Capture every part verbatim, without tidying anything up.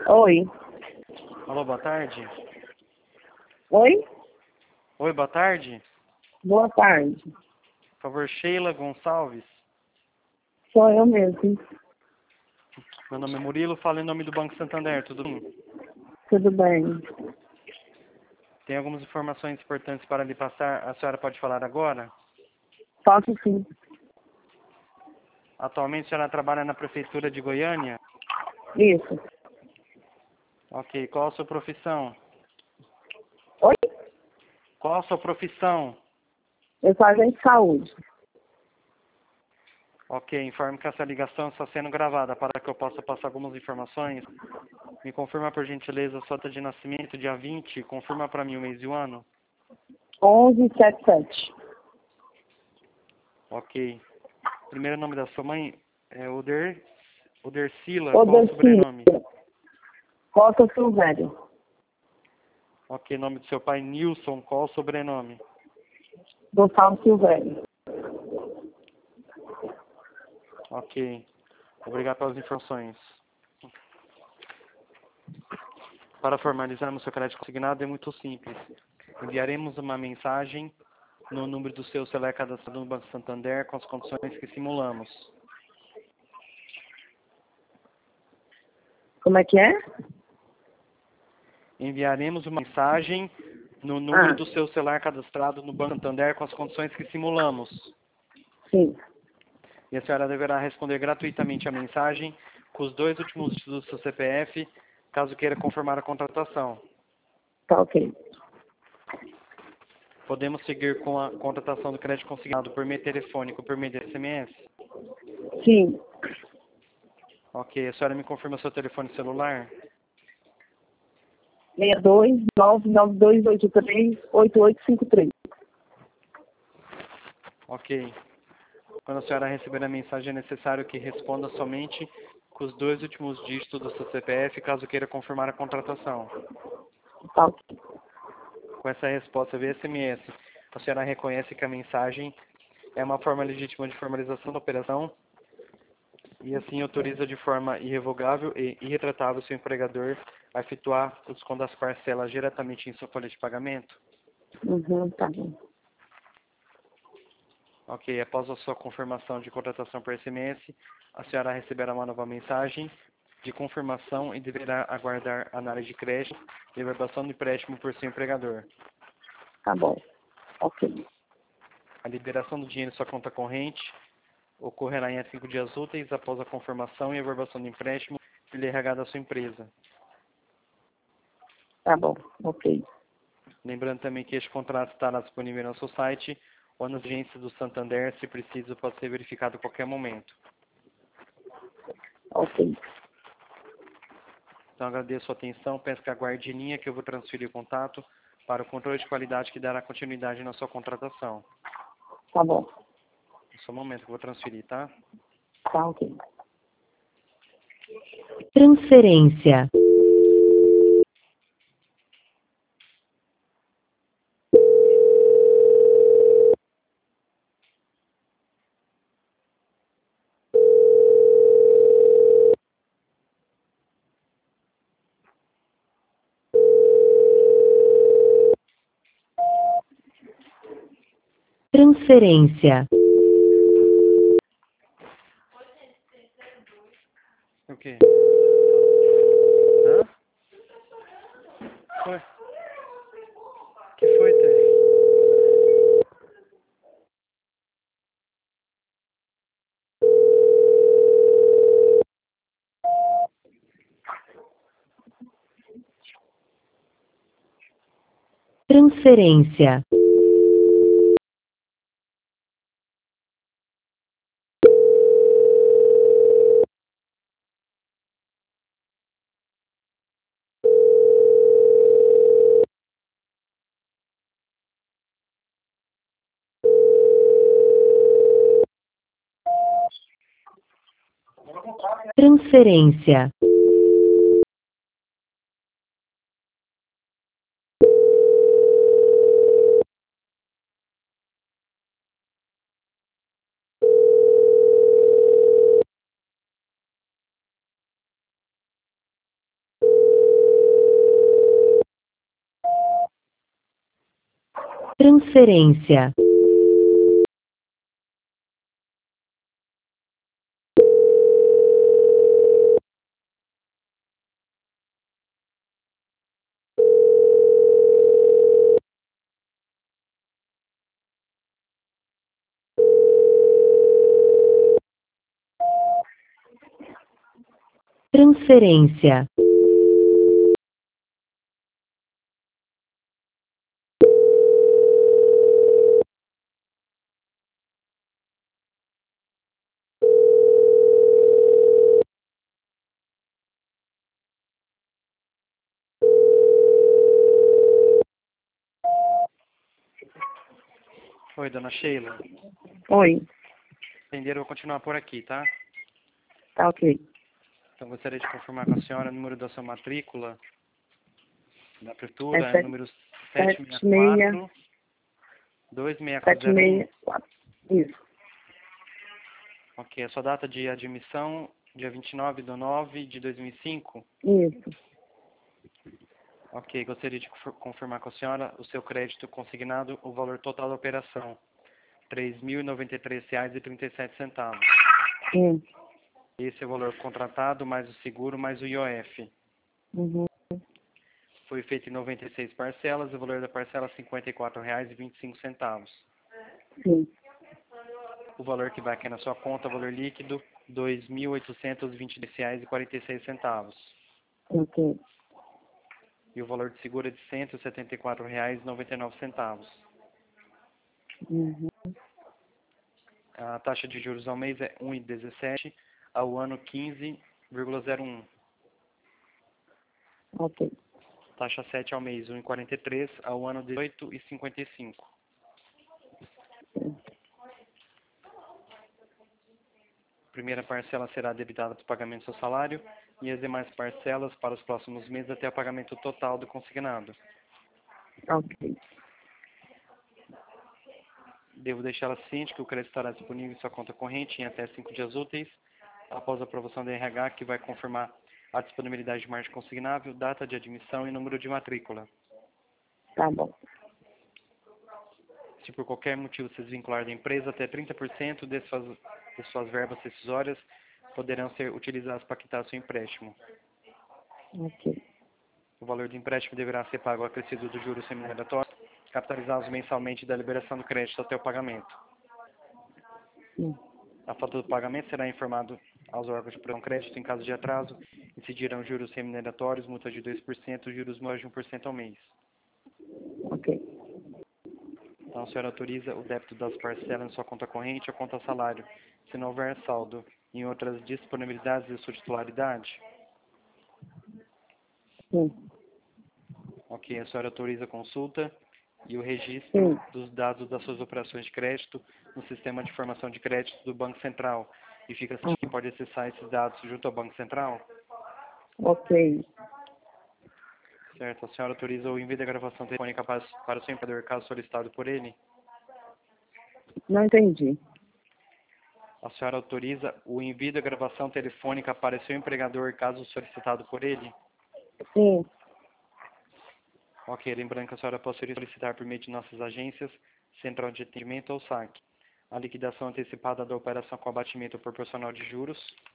Oi. Alô, boa tarde. Oi? Oi, boa tarde. Boa tarde. Por favor, Sheila Gonçalves. Sou eu mesmo. Meu nome é Murilo, falo em nome do Banco Santander, tudo bem? Tudo bem? Tem algumas informações importantes para lhe passar. A senhora pode falar agora? Posso sim. Atualmente a senhora trabalha na Prefeitura de Goiânia? Isso. Ok. Qual a sua profissão? Oi? Qual a sua profissão? Eu sou agente de saúde. Ok. Informe que essa ligação está sendo gravada para que eu possa passar algumas informações. Me confirma, por gentileza, a sua data de nascimento, dia vinte. Confirma para mim o mês e o ano. onze setenta e sete. Ok. Primeiro nome da sua mãe é Oder, Odercila. Qual o Odancilha. sobrenome? Costa Silvério. Ok. Nome do seu pai, Nilson. Qual o sobrenome? Gonçalo Silvério. Ok. Obrigado pelas informações. Para formalizarmos seu crédito consignado é muito simples. Enviaremos uma mensagem no número do seu celular cadastrado no Banco Santander com as condições que simulamos. Como é que é? Enviaremos uma mensagem no número Ah, do seu celular cadastrado no Banco Santander com as condições que simulamos. sim. E a senhora deverá responder gratuitamente a mensagem com os dois últimos dígitos do seu C P F, caso queira confirmar a contratação. Tá ok. Podemos seguir com a contratação do crédito consignado por meio telefônico, por meio de S M S? Sim. Ok. A senhora me confirma seu telefone celular? seis dois nove nove dois oito três oito oito cinco três. Ok. Quando a senhora receber a mensagem, é necessário que responda somente com os dois últimos dígitos do seu C P F, caso queira confirmar a contratação. Tá ok. Com essa resposta via S M S, a senhora reconhece que a mensagem é uma forma legítima de formalização da operação e assim autoriza de forma irrevogável e irretratável seu empregador a efetuar o desconto das parcelas diretamente em sua folha de pagamento? Uhum, tá bom. Ok. Após a sua confirmação de contratação por S M S, a senhora receberá uma nova mensagem de confirmação e deverá aguardar a análise de crédito e averbação do empréstimo por seu empregador. Tá bom. Ok. A liberação do dinheiro em sua conta corrente ocorrerá em cinco dias úteis após a confirmação e averbação do empréstimo pelo R H da sua empresa. Tá bom. Ok. Lembrando também que este contrato estará disponível no seu site ou nas agências do Santander, se preciso, pode ser verificado a qualquer momento. Ok. Então agradeço a sua atenção, peço que aguarde em linha que eu vou transferir o contato para o controle de qualidade que dará continuidade na sua contratação. Tá bom. Só um momento que eu vou transferir, tá? Tá ok. Transferência. Transferência. O quê? Hã? Foi? Que foi, Té? Transferência. Transferência. Transferência. Transferência. Oi, dona Sheila. Oi, Entenderam? Eu vou continuar por aqui, tá? tá ok. Então, gostaria de confirmar com a senhora o número da sua matrícula da abertura, É é sete, número sete, sete seis meia, quatro, dois seis quatro sete, zero um. meia, quatro. Isso, Ok, a sua data de admissão, dia vinte e nove de nove de dois mil e cinco. isso. Ok, gostaria de confer- confirmar com a senhora o seu crédito consignado, o valor total da operação, três mil e noventa e três reais e trinta e sete centavos. Sim. Esse é o valor contratado, mais o seguro, mais o I O F. Uhum. Foi feito em noventa e seis parcelas, o valor da parcela é cinquenta e quatro reais e vinte e cinco centavos. Sim. O valor que vai aqui na sua conta, o valor líquido, dois mil oitocentos e vinte e dois reais e quarenta e seis centavos. Ok. E o valor de seguro é de cento e setenta e quatro reais e noventa e nove centavos. Uhum. A taxa de juros ao mês é um vírgula dezessete, ao ano quinze vírgula zero um. Ok. Taxa sete ao mês um vírgula quarenta e três, ao ano dezoito vírgula cinquenta e cinco. Sim. Primeira parcela será debitada para o pagamento do seu salário e as demais parcelas para os próximos meses até o pagamento total do consignado. Ok. Devo deixá-la ciente que o crédito estará disponível em sua conta corrente em até cinco dias úteis, após a aprovação do R H, que vai confirmar a disponibilidade de margem consignável, data de admissão e número de matrícula. Tá bom. Se por qualquer motivo se desvincular da empresa, até trinta por cento de suas, de suas verbas rescisórias poderão ser utilizadas para quitar seu empréstimo. Ok. O valor do empréstimo deverá ser pago acrescido do juros remuneratórios, capitalizados mensalmente da liberação do crédito até o pagamento. Sim. A falta do pagamento será informado aos órgãos de proteção crédito em caso de atraso, incidirão juros remuneratórios, multa de dois por cento, juros menores de um por cento ao mês. Ok. Então, a senhora autoriza o débito das parcelas em sua conta corrente ou conta salário, se não houver saldo em outras disponibilidades de sua titularidade? Sim. Ok, a senhora autoriza a consulta e o registro Sim. dos dados das suas operações de crédito no sistema de informação de crédito do Banco Central e fica ciente que pode acessar esses dados junto ao Banco Central? Ok. Certo, a senhora autoriza o envio da gravação telefônica para, para o seu empregador caso solicitado por ele? Não entendi. A senhora autoriza o envio da gravação telefônica para o seu empregador caso solicitado por ele? Sim. Ok, lembrando que a senhora pode solicitar por meio de nossas agências, central de atendimento ou saque. A liquidação antecipada da operação com abatimento proporcional de juros,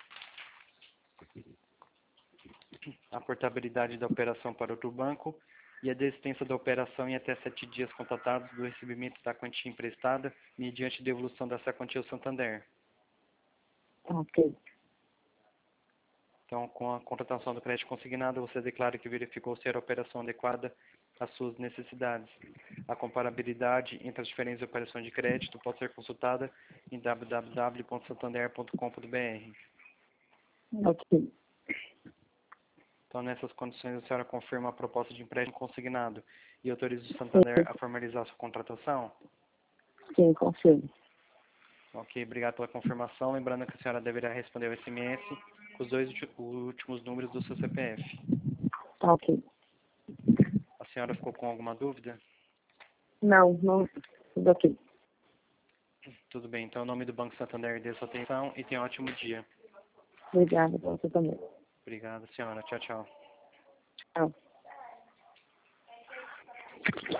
a portabilidade da operação para outro banco e a desistência da operação em até sete dias contatados do recebimento da quantia emprestada mediante devolução dessa quantia ao Santander. Ok. Então, com a contratação do crédito consignado, você declara que verificou ser a operação adequada às suas necessidades. A comparabilidade entre as diferentes operações de crédito pode ser consultada em w w w ponto santander ponto com ponto b r. Ok. Então, nessas condições, a senhora confirma a proposta de empréstimo consignado e autoriza o Sim. Santander a formalizar sua contratação? Sim, confirmo. Ok, obrigado pela confirmação. Lembrando que a senhora deverá responder ao S M S com os dois ulti- últimos números do seu C P F. Tá ok. A senhora ficou com alguma dúvida? Não, não. Tudo ok. Tudo bem, então, em nome do Banco Santander, dê sua atenção e tenha um ótimo dia. Obrigada pra você também. Obrigado, senhora. Tchau, tchau. Tchau.